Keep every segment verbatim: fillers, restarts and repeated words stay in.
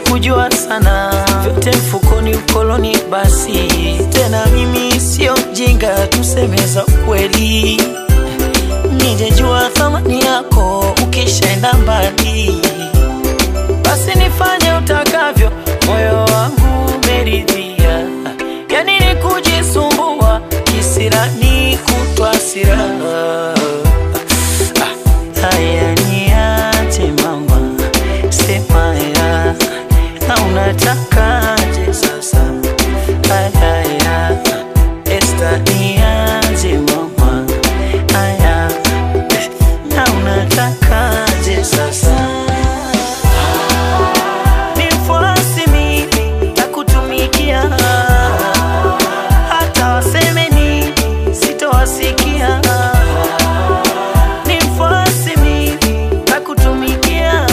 sikujua sana, vyote mfukoni ukoloni basi. Tena mimi sio mjinga, tusemeza ukweli. Ningejua thamani yako ukishaenda mbali, basi nifanye utakavyo, moyo wangu umeridhia. Yani ni kujisumbua, kisirani kutwa siraha. Haya niache mama, sema ya, na unatakaje sasa? Haya Esther niache mama, haya na unatakaje sasa? Nifuasi mimi takutumikia, hata waseme nini sitowasikia. Nifuasi mimi takutumikia,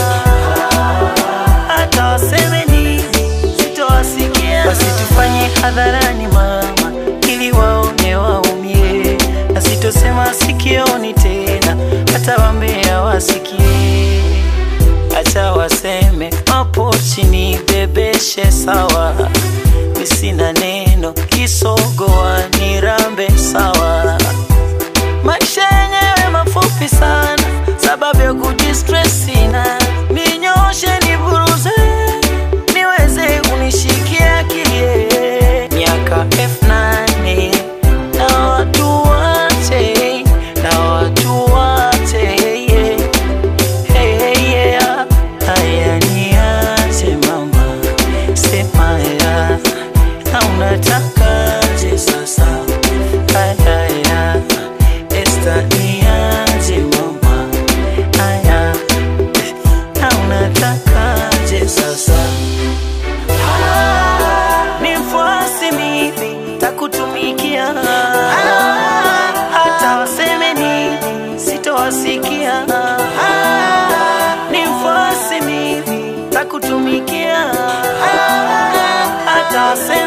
hata waseme nini sitowasikia. Basi tufanye hadharani mama, ili waone waumie, na sitosema sikioni tena, hata wambea wasikie. Acha waseme hapo chini, bebeshe sawa, nisina neno, kisogoa nirambe sawa. Maisha yenyewe mafupi sana, sababu ya kujistress sina. Ninyoshe niburuze, niweze unishikia akili. Miaka elfu nane na watu wache, na watu wache. Hey, hey, yeah. Haya niache mama, sema ya, na unatakaje sasa? Haya Esther niache mama, haya na unatakaje sasa? Nifuasi mimi takutumikia, hata waseme nini sitowasikia. Nifuasi mimi takutumikia, hata waseme